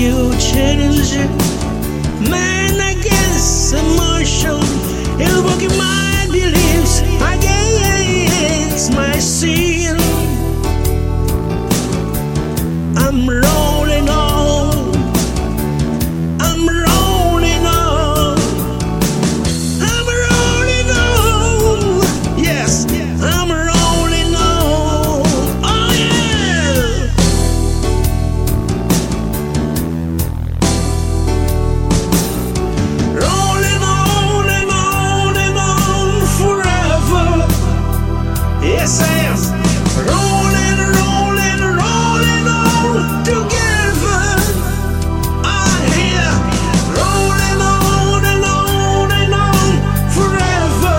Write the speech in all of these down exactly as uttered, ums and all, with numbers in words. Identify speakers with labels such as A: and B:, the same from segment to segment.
A: you change man against emotion. It'll work in my beliefs against my sin. I'm rolling on. I'm rolling on. I'm rolling on. Yes, I'm rolling on. Oh yeah. Rolling on and on and on forever. Yes, I am. Rolling, rolling, rolling on together. I'm here. Rolling on and on and on forever.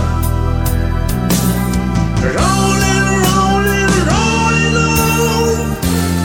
A: Rolling, rolling, rolling on.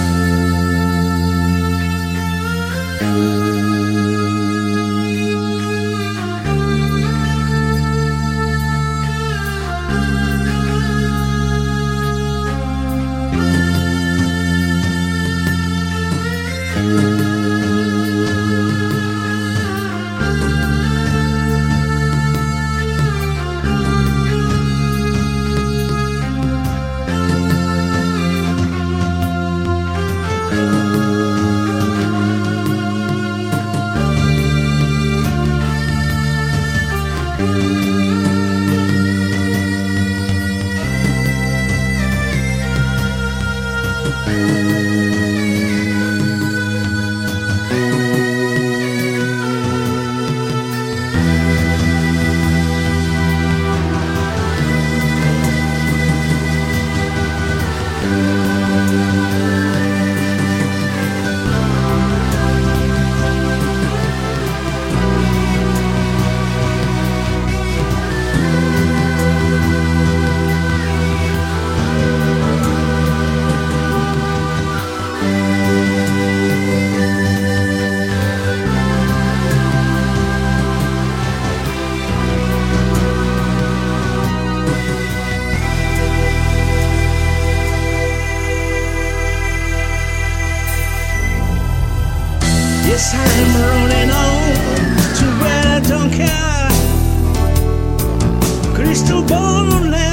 A: Yes, I'm rolling on to where I don't care. Crystal ball on land.